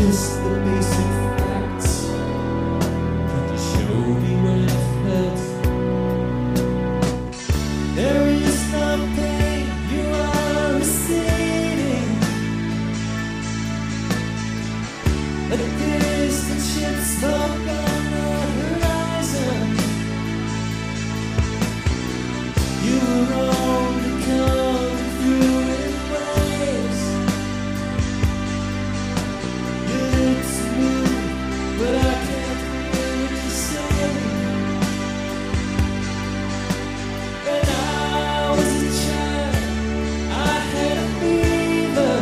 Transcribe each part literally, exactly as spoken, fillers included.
just the basic facts. Could you show me where it hurts? There is no pain, you are receding. A distant ship smoke on the horizon. You were only coming through in waves. Your lips move, but I can't hear what you say. When I was a child, I had a fever.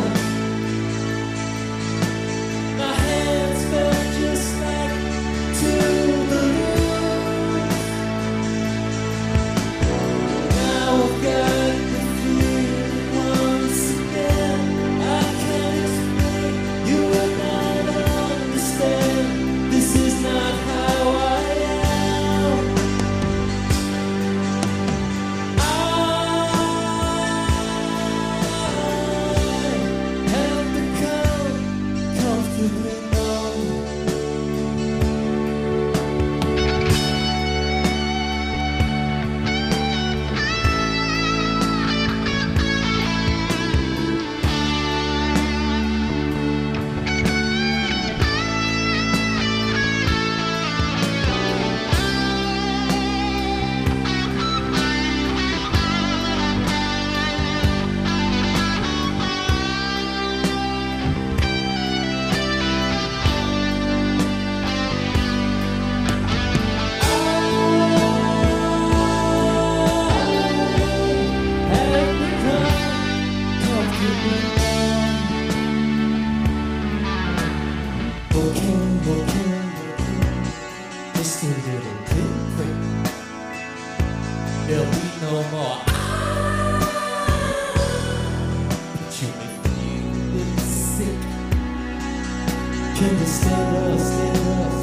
My hands felt just like two balloons. Now I've got the feeling once again. I can't explain, you will not understand. This is not how I am. I have become comfortably numb. Just a little bit quick. There'll be no more. But you may feel sick. Can you stand up, stand up?